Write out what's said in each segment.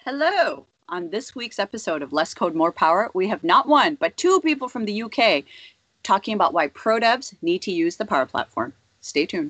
Hello! On this week's episode of Less Code, More Power, we have not one, but two people from the UK talking about why pro devs need to use the Power Platform. Stay tuned.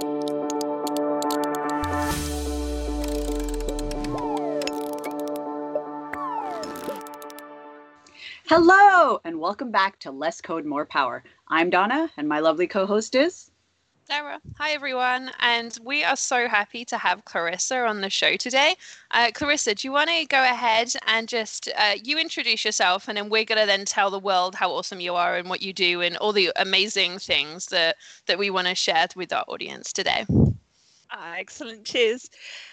Hello, and welcome back to Less Code, More Power. I'm Donna, and my lovely co-host is... Sarah. Hi, everyone. And we are so happy to have Clarissa on the show today. Clarissa, do you want to go ahead and just you introduce yourself, and then we're going to then tell the world how awesome you are and what you do and all the amazing things that we want to share with our audience today. Excellent. Cheers.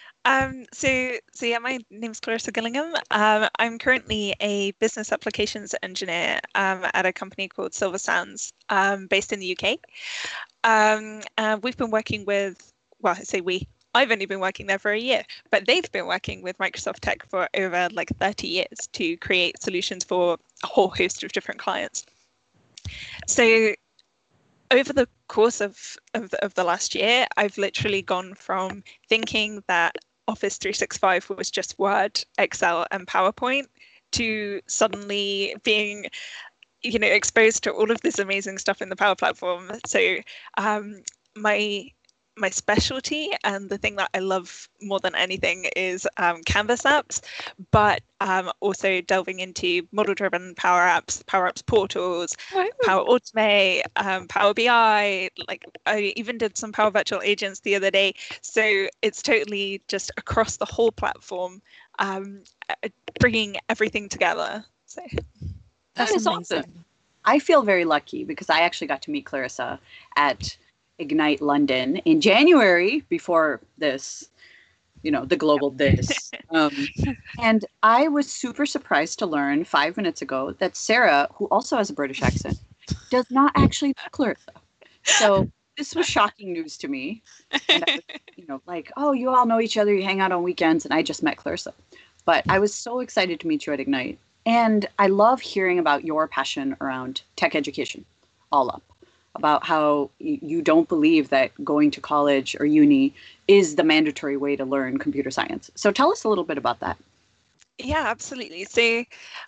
So my name's Clarissa Gillingham. I'm currently a business applications engineer at a company called Silver Sands, based in the UK. We've been working with, well, I say we, I've only been working there for a year, but they've been working with Microsoft Tech for over like 30 years to create solutions for a whole host of different clients. So over the course of the last year, I've literally gone from thinking that Office 365 was just Word, Excel, and PowerPoint to suddenly being, exposed to all of this amazing stuff in the Power Platform. So my specialty and the thing that I love more than anything is Canvas apps, but also delving into model-driven Power Apps portals, Power Automate, Power BI. Like I even did some Power Virtual Agents the other day. So it's totally just across the whole platform, bringing everything together. So that is awesome. I feel very lucky because I actually got to meet Clarissa at Ignite London in January before this, the global this. And I was super surprised to learn 5 minutes ago that Sarah, who also has a British accent, does not actually know Clarissa. So this was shocking news to me. And I was, like, oh, you all know each other, you hang out on weekends, and I just met Clarissa. But I was so excited to meet you at Ignite. And I love hearing about your passion around tech education, all up. About how you don't believe that going to college or uni is the mandatory way to learn computer science. So tell us a little bit about that. Yeah, absolutely. So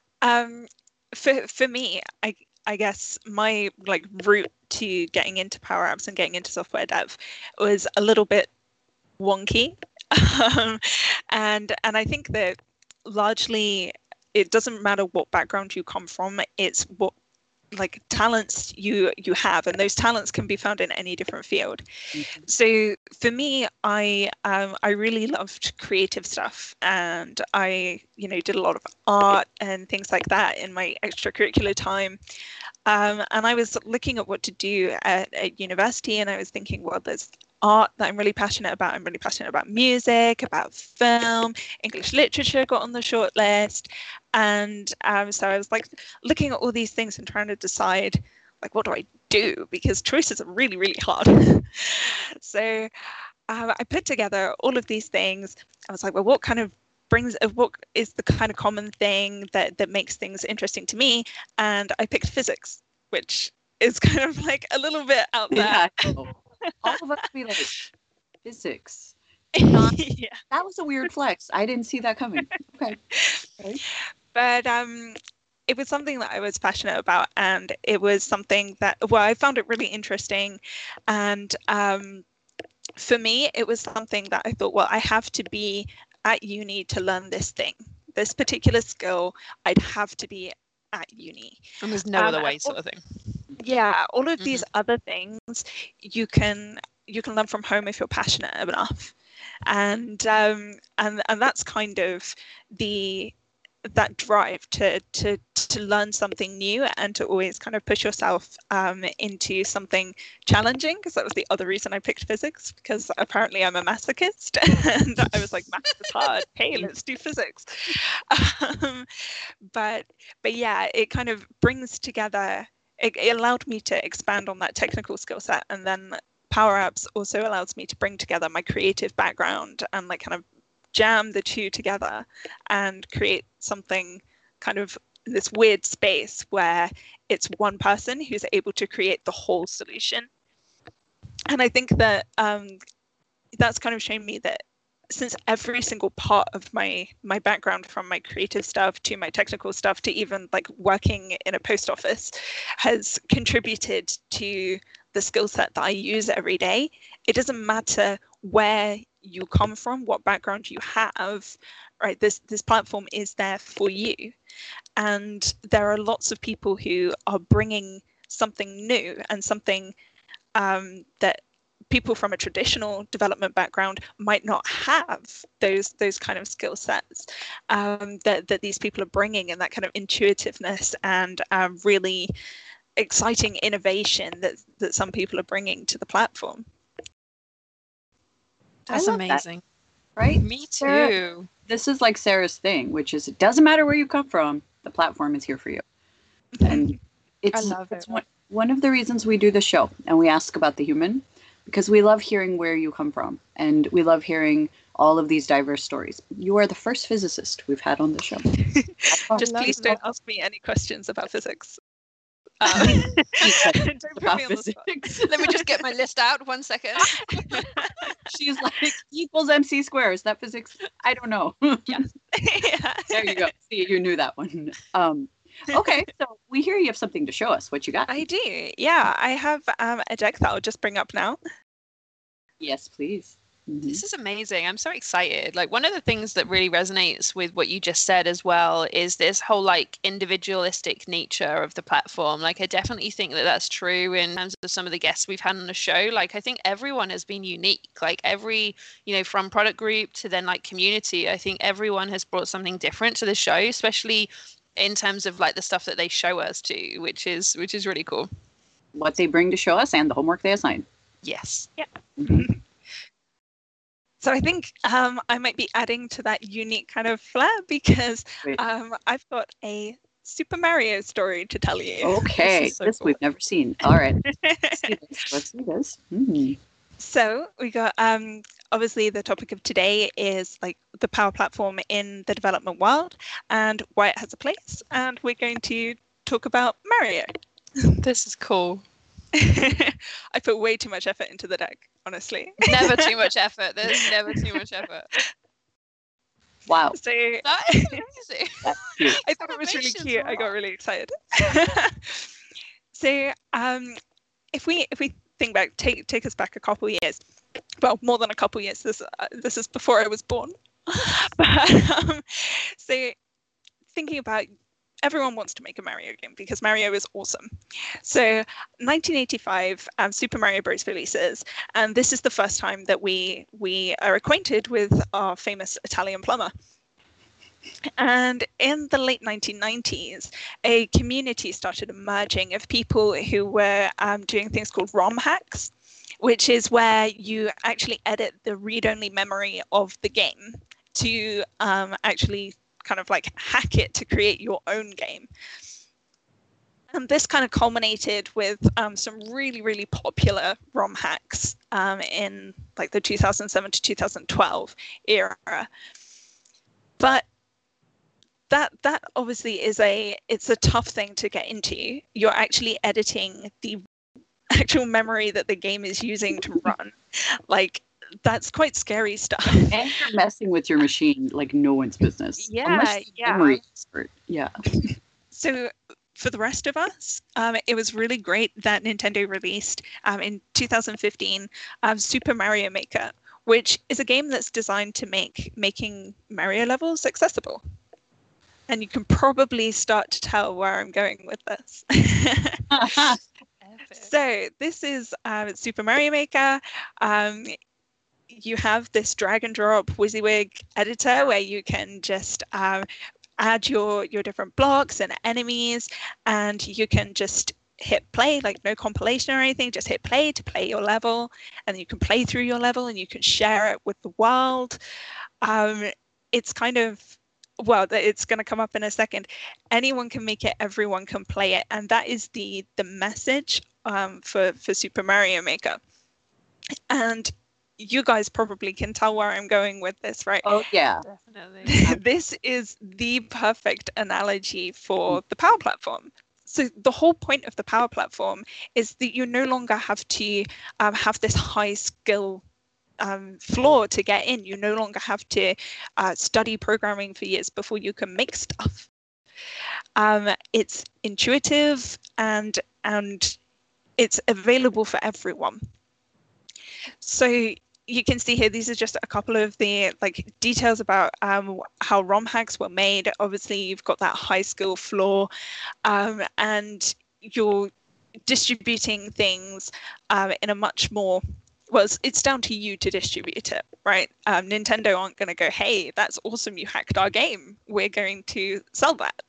for me, I guess my route to getting into Power Apps and getting into software dev was a little bit wonky. And I think that largely it doesn't matter what background you come from, it's what talents you have, and those talents can be found in any different field. Mm-hmm. So for me, I really loved creative stuff, and I did a lot of art and things like that in my extracurricular time. And I was looking at what to do at university, and I was thinking, well, there's art that I'm really passionate about. I'm really passionate about music, about film, English literature got on the short list. And so I was looking at all these things and trying to decide what do I do, because choices are really, really hard. So I put together all of these things. I was like, well, what is the kind of common thing that makes things interesting to me? And I picked physics, which is kind of a little bit out there. Yeah, all of us be like, physics. Yeah. That was a weird flex. I didn't see that coming. Okay. But it was something that I was passionate about, and it was something that, I found it really interesting. And for me, it was something that I thought, well, I have to be at uni to learn this thing. This particular skill, I'd have to be at uni. And there's no other way, sort of thing. Yeah, all of these other things you can learn from home if you're passionate enough, and that's kind of that drive to learn something new and to always kind of push yourself into something challenging, because that was the other reason I picked physics, because apparently I'm a masochist and I was like, maths is hard, hey, let's do physics. But yeah, it kind of brings together, it allowed me to expand on that technical skill set, and then Power Apps also allows me to bring together my creative background and kind of jam the two together and create something kind of this weird space where it's one person who's able to create the whole solution. And I think that that's kind of shown me that since every single part of my background, from my creative stuff to my technical stuff to even like working in a post office, has contributed to the skill set that I use every day, it doesn't matter where you come from, what background you have, right? This platform is there for you. And there are lots of people who are bringing something new and something that people from a traditional development background might not have, those kind of skill sets that these people are bringing, and that kind of intuitiveness and really exciting innovation that some people are bringing to the platform. That's amazing. That, right? Me too. Sarah, this is like Sarah's thing, which is it doesn't matter where you come from, the platform is here for you. And I love it. One of the reasons we do the show and we ask about the human, because we love hearing where you come from and we love hearing all of these diverse stories. You are the first physicist we've had on the show. Just please don't ask me any questions about physics. Don't put me on the spot. Let me just get my list out 1 second. She's like, equals MC squared. Is that physics? I don't know. Yes. Yeah. There you go. See, you knew that one. Okay, so we hear you have something to show us. What you got? I do. Yeah, I have a deck that I'll just bring up now. Yes, please. Mm-hmm. This is amazing. I'm so excited. Like, one of the things that really resonates with what you just said as well is this whole like individualistic nature of the platform. Like, I definitely think that that's true in terms of some of the guests we've had on the show. Like, I think everyone has been unique. Like, every, from product group to then like community, I think everyone has brought something different to the show, especially in terms of like the stuff that they show us too, which is really cool. What they bring to show us and the homework they assign. Yes. Yeah. Mm-hmm. So I think I might be adding to that unique kind of flair because I've got a Super Mario story to tell you. Okay, this cool. We've never seen. All right, let's see this. Mm-hmm. So we got obviously the topic of today is like the Power Platform in the development world and why it has a place, and we're going to talk about Mario. This is cool. I put way too much effort into the deck, honestly. Never too much effort. There's never too much effort. Wow. So that is amazing. I thought it was really cute. I got really excited. So if we think back, take us back a couple of years. Well, more than a couple of years. This is before I was born. But so thinking about, everyone wants to make a Mario game because Mario is awesome. So 1985, Super Mario Bros. Releases, and this is the first time that we are acquainted with our famous Italian plumber. And in the late 1990s, a community started emerging of people who were doing things called ROM hacks, which is where you actually edit the read-only memory of the game to actually kind of like hack it to create your own game. And this kind of culminated with some really, really popular ROM hacks in like the 2007 to 2012 era. But that obviously it's a tough thing to get into. You're actually editing the actual memory that the game is using to run. Like, that's quite scary stuff. And you're messing with your machine like no one's business. Yeah. Memory expert. Yeah. So for the rest of us, it was really great that Nintendo released in 2015 Super Mario Maker, which is a game that's designed to making Mario levels accessible. And you can probably start to tell where I'm going with this. So this is Super Mario Maker. You have this drag and drop WYSIWYG editor where you can just add your different blocks and enemies, and you can just hit play, like no compilation or anything, just hit play to play your level, and you can play through your level and you can share it with the world. It's kind of, well, it's going to come up in a second. Anyone can make it, everyone can play it, and that is the message for Super Mario Maker. And you guys probably can tell where I'm going with this, right? Oh, yeah. Definitely. This is the perfect analogy for the Power Platform. So the whole point of the Power Platform is that you no longer have to have this high skill floor to get in. You no longer have to study programming for years before you can make stuff. It's intuitive and it's available for everyone. So you can see here, these are just a couple of the details about how ROM hacks were made. Obviously, you've got that high skill floor, and you're distributing things in a much more, well, it's down to you to distribute it, right? Nintendo aren't going to go, hey, that's awesome, you hacked our game, we're going to sell that.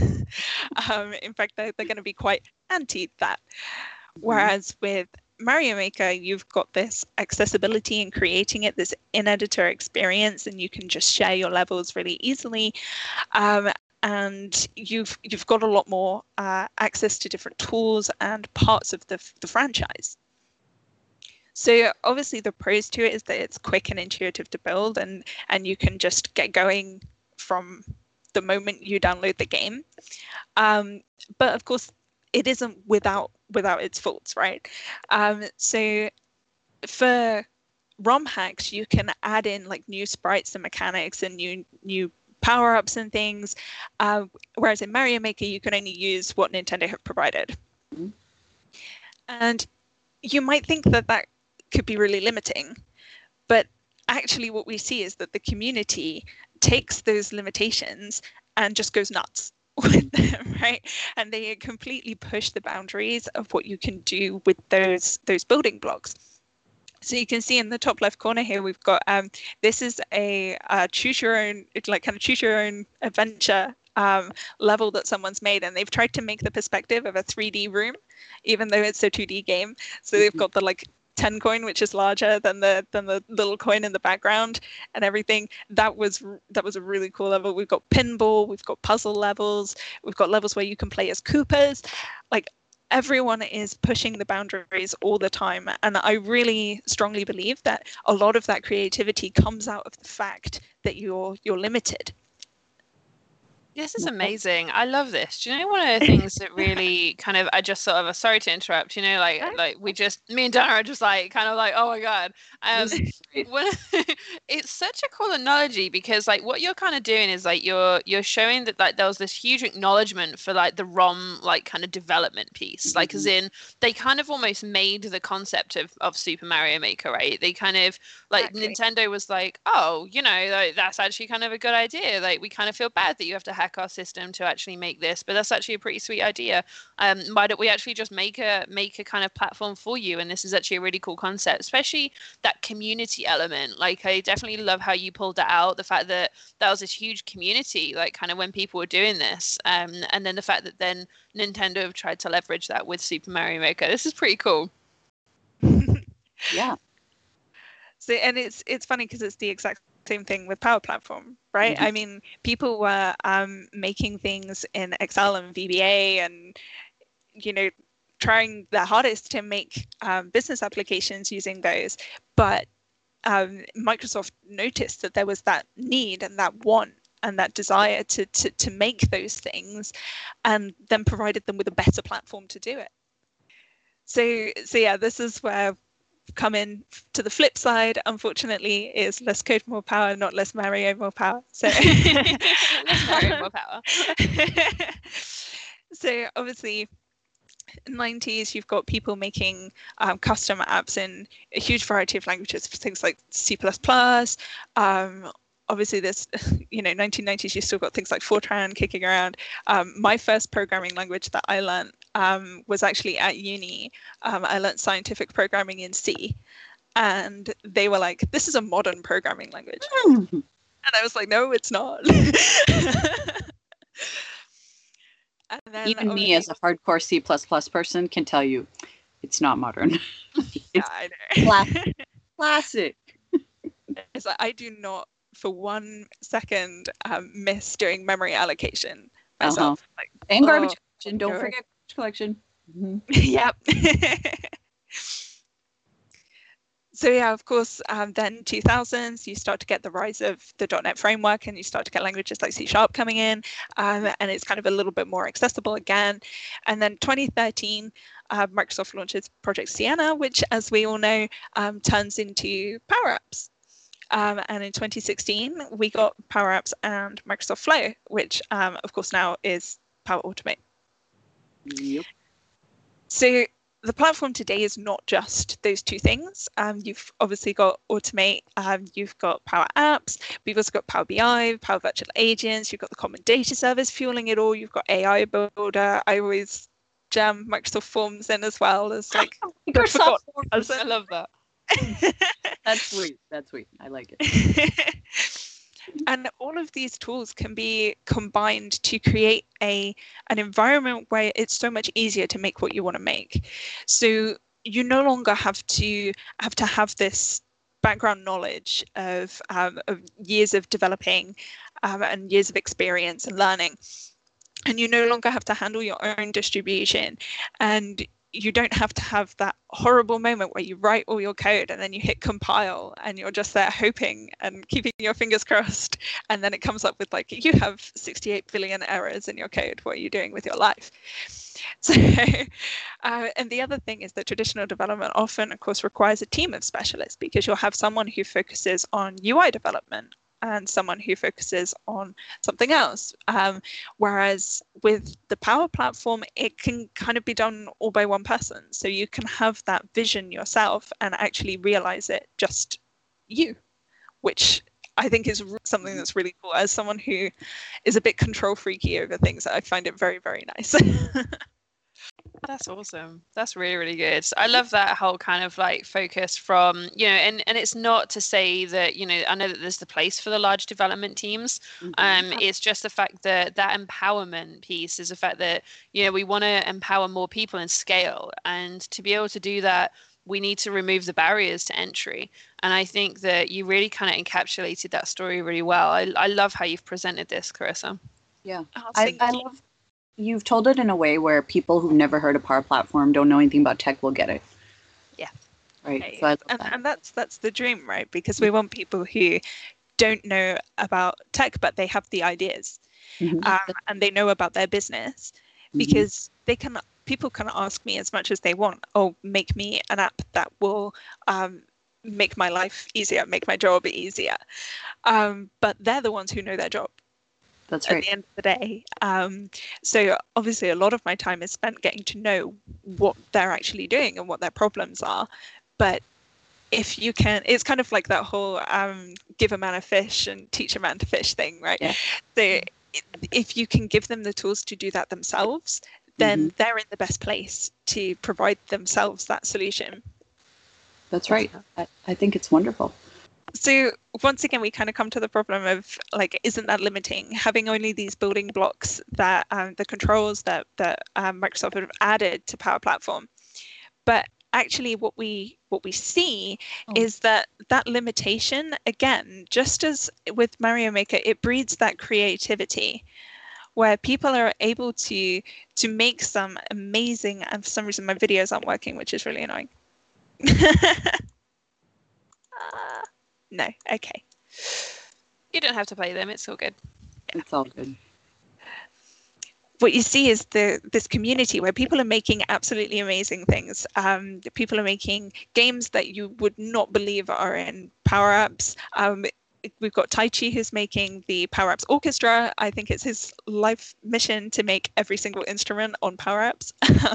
In fact, they're going to be quite anti that. Whereas with Mario Maker, you've got this accessibility in creating it, this in-editor experience, and you can just share your levels really easily. And you've got a lot more access to different tools and parts of the franchise. So obviously the pros to it is that it's quick and intuitive to build, and you can just get going from the moment you download the game. But of course, it isn't without its faults, right? So for ROM hacks, you can add in new sprites and mechanics and new power-ups and things, whereas in Mario Maker, you can only use what Nintendo have provided. Mm-hmm. And you might think that could be really limiting, but actually what we see is that the community takes those limitations and just goes nuts with them, right? And they completely push the boundaries of what you can do with those building blocks. So you can see in the top left corner here, we've got this is a choose your own adventure level that someone's made, and they've tried to make the perspective of a 3D room, even though it's a 2D game. So they've got the 10 coin, which is larger than the little coin in the background and everything. That was a really cool level. We've got pinball, we've got puzzle levels, we've got levels where you can play as Koopas. Everyone is pushing the boundaries all the time, and I really strongly believe that a lot of that creativity comes out of the fact that you're limited. This is amazing. I love this. Do you know one of the things that really kind of, I just sort of, sorry to interrupt, me and Dana are just oh my God. It's such a cool analogy because what you're kind of doing is you're showing that there was this huge acknowledgement for the ROM kind of development piece. As in they kind of almost made the concept of Super Mario Maker, right? They kind of exactly. Nintendo was oh, that's actually kind of a good idea. We kind of feel bad that you have to hack our system to actually make this, but that's actually a pretty sweet idea. Why don't we actually just make a kind of platform for you? And this is actually a really cool concept, especially that community element. I definitely love how you pulled that out, the fact that was this huge community kind of when people were doing this, and then the fact that then Nintendo have tried to leverage that with Super Mario Maker. This is pretty cool. Yeah. So, and it's funny because it's the exact same thing with Power Platform, right? Mm-hmm. I mean, people were making things in Excel and VBA and, trying their hardest to make business applications using those. But Microsoft noticed that there was that need and that want and that desire to make those things, and then provided them with a better platform to do it. So yeah, this is where come in to the flip side, unfortunately, is less code, more power, not less Mario, more power. So less Mario, more power. So obviously, in the 90s, you've got people making custom apps in a huge variety of languages, things like C++. Obviously, there's, 1990s, you still got things like Fortran kicking around. My first programming language that I learned was actually at uni. I learned scientific programming in C. And they were like, this is a modern programming language. And I was like, no, it's not. And then even me as a hardcore C++ person can tell you it's not modern. Yeah, I know. Classic. It's like, I do not for 1 second miss doing memory allocation myself. And garbage collection. Don't forget garbage collection. Mm-hmm. Yep. So yeah, of course, then 2000s, you start to get the rise of the .NET framework, and you start to get languages like C# coming in, and it's kind of a little bit more accessible again. And then 2013, Microsoft launches Project Sienna, which, as we all know, turns into Power Apps. And in 2016, we got Power Apps and Microsoft Flow, which, of course, now is Power Automate. Yep. So the platform today is not just those two things. You've obviously got Automate, you've got Power Apps, we've also got Power BI, Power Virtual Agents, you've got the Common Data Service fueling it all, you've got AI Builder. I always jam Microsoft Forms in as well as like Microsoft Forms. I love that. That's sweet. That's sweet. I like it. And all of these tools can be combined to create an environment where it's so much easier to make what you want to make. So you no longer have to have this background knowledge of years of developing and years of experience and learning. And you no longer have to handle your own distribution. And you don't have to have that horrible moment where you write all your code and then you hit compile and you're just there hoping and keeping your fingers crossed. And then it comes up with like, you have 68 billion errors in your code. What are you doing with your life? So, and the other thing is that traditional development often, of course, requires a team of specialists because you'll have someone who focuses on UI development and someone who focuses on something else. Whereas with the Power Platform, it can kind of be done all by one person. So you can have that vision yourself and actually realize it just you, which I think is something that's really cool. As someone who is a bit control freaky over things, I find it very, very nice. That's awesome. That's really, really good. I love that whole kind of like focus from, and it's not to say that, I know that there's the place for the large development teams. It's just the fact that empowerment piece is the fact that, we want to empower more people and scale. And to be able to do that, we need to remove the barriers to entry. And I think that you really kind of encapsulated that story really well. I love how you've presented this, Carissa. Yeah. I love you've told it in a way where people who've never heard of Power Platform, don't know anything about tech, will get it. Yeah. Right. So and that's the dream, right? Because we want people who don't know about tech, but they have the ideas, and they know about their business, because people can ask me as much as they want. Oh, make me an app that will make my life easier, make my job easier. But they're the ones who know their job. That's right. At the end of the day. So obviously a lot of my time is spent getting to know what they're actually doing and what their problems are. But if you can, it's kind of like that whole give a man a fish and teach a man to fish thing, right? Yeah. So if you can give them the tools to do that themselves, then they're in the best place to provide themselves that solution. That's right. I think it's wonderful. So once again, we kind of come to the problem of like, isn't that limiting? Having only these building blocks that the controls that Microsoft have added to Power Platform. But actually what we see is that limitation, again, just as with Mario Maker, it breeds that creativity where people are able to make some amazing, and for some reason my videos aren't working, which is really annoying. No, okay. You don't have to play them. It's all good. It's all good. What you see is this community where people are making absolutely amazing things. People are making games that you would not believe are in Power Apps. We've got Taichi who's making the Power Apps Orchestra. I think it's his life mission to make every single instrument on Power Apps.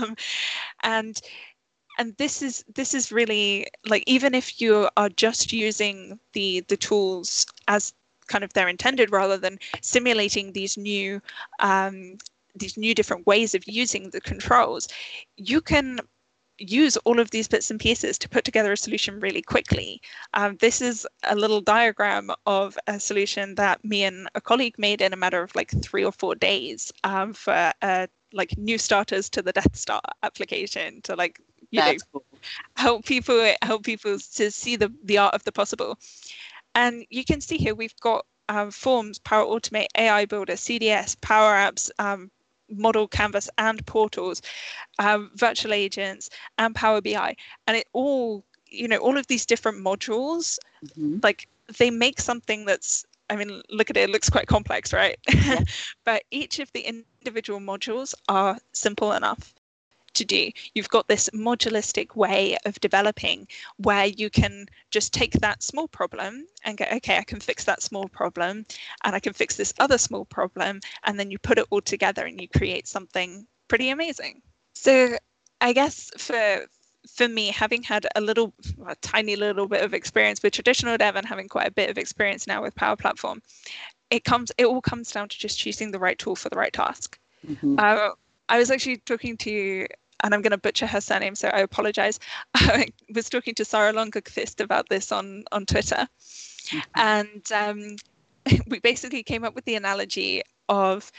And this is really like, even if you are just using the tools as kind of they're intended, rather than simulating these new different ways of using the controls, you can use all of these bits and pieces to put together a solution really quickly. This is a little diagram of a solution that me and a colleague made in a matter of like 3 or 4 days for like new starters to the Death Star application, to like cool. help people to see the art of the possible. And you can see here we've got Forms, Power Automate, AI Builder, CDS, Power Apps, Model Canvas and Portals, Virtual Agents, and Power BI. And it all, all of these different modules, like they make something that's, I mean, look at it, it looks quite complex, right? Yeah. But each of the individual modules are simple enough to do. You've got this modulistic way of developing where you can just take that small problem and go, okay, I can fix that small problem and I can fix this other small problem. And then you put it all together and you create something pretty amazing. So I guess for me, having had a tiny little bit of experience with traditional dev and having quite a bit of experience now with Power Platform, it all comes down to just choosing the right tool for the right task. Mm-hmm. I was actually talking to, and I'm going to butcher her surname, so I apologize. I was talking to Sarah Longerquist about this on Twitter. Mm-hmm. And we basically came up with the analogy of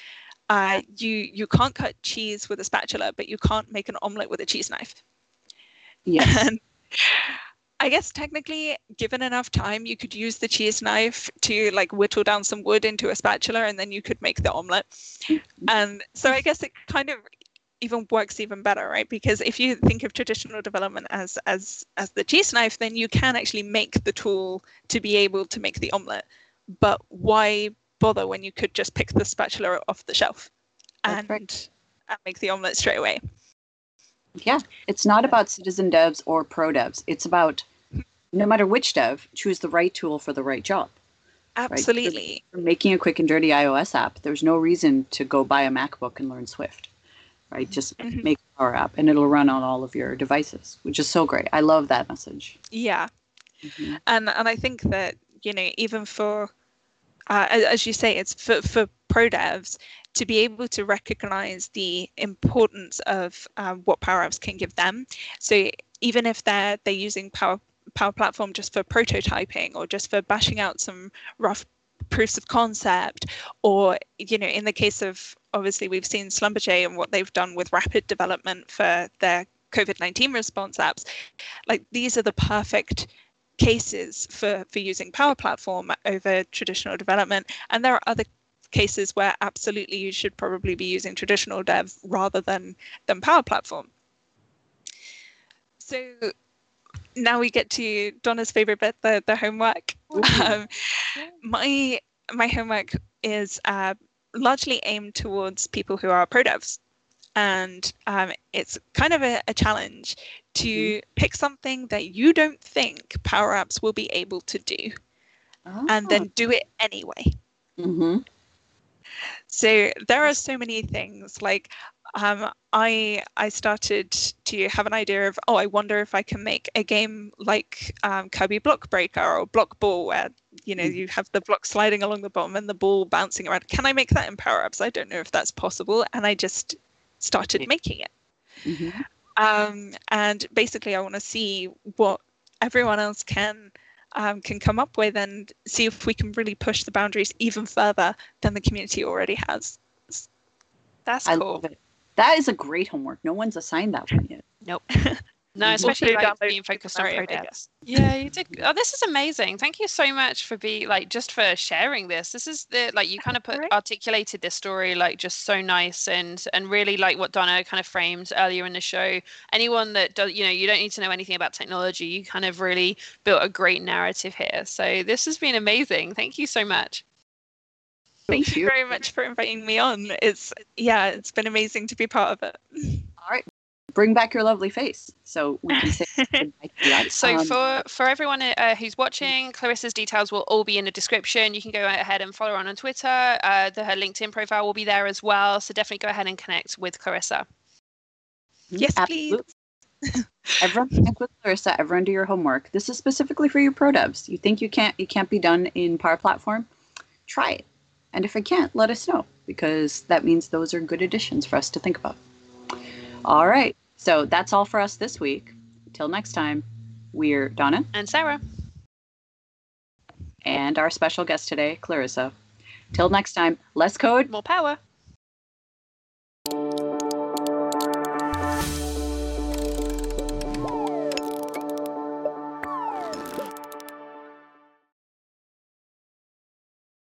you can't cut cheese with a spatula, but you can't make an omelet with a cheese knife. Yes. And I guess technically, given enough time, you could use the cheese knife to like whittle down some wood into a spatula, and then you could make the omelet. And so I guess it kind of even works even better, right? Because if you think of traditional development as the cheese knife, then you can actually make the tool to be able to make the omelet. But why bother when you could just pick the spatula off the shelf and make the omelet straight away? Yeah, it's not about citizen devs or pro devs. It's about no matter which dev, choose the right tool for the right job. Absolutely. Right? For making a quick and dirty iOS app, there's no reason to go buy a MacBook and learn Swift. Right? Just make a Power App and it'll run on all of your devices, which is so great. I love that message. Yeah. Mm-hmm. And I think that, even for, as you say, it's for pro devs to be able to recognize the importance of what Power Apps can give them. So even if they're using Power Platform just for prototyping or just for bashing out some rough proofs of concept, or in the case of, obviously we've seen Schlumberger and what they've done with rapid development for their COVID-19 response apps, like these are the perfect cases for using Power Platform over traditional development. And there are other cases where absolutely you should probably be using traditional dev rather than Power Platform. So now we get to Donna's favorite bit, the homework. My homework is largely aimed towards people who are pro devs, and it's kind of a challenge to pick something that you don't think Power Apps will be able to do, and then do it anyway. Mm-hmm. So there are so many things. Like I started to have an idea of, I wonder if I can make a game like Kirby Block Breaker or Block Ball, where you have the block sliding along the bottom and the ball bouncing around. Can I make that in Power Apps? I don't know if that's possible, and I just started making it. Mm-hmm. And basically, I want to see what everyone else can come up with and see if we can really push the boundaries even further than the community already has. That's cool. I love it. That is a great homework. No one's assigned that one yet. Nope. No, especially being focused on pro devs. Yeah, you did. Oh, this is amazing. Thank you so much for just for sharing this. This is you kind of articulated this story just so nice and really like what Donna kind of framed earlier in the show. Anyone that does, you don't need to know anything about technology. You kind of really built a great narrative here. So this has been amazing. Thank you so much. Thank you very much for inviting me on. It's been amazing to be part of it. All right. Bring back your lovely face so we can say goodbye to that. So for everyone who's watching, Clarissa's details will all be in the description. You can go ahead and follow her on Twitter. Her LinkedIn profile will be there as well. So definitely go ahead and connect with Clarissa. Yes, absolutely. Please. Everyone connect with Clarissa. Everyone do your homework. This is specifically for you pro devs. You think it can't be done in Power Platform? Try it. And if it can't, let us know, because that means those are good additions for us to think about. All right. So that's all for us this week. Till next time, we're Donna. And Sarah. And our special guest today, Clarissa. Till next time, less code, more power.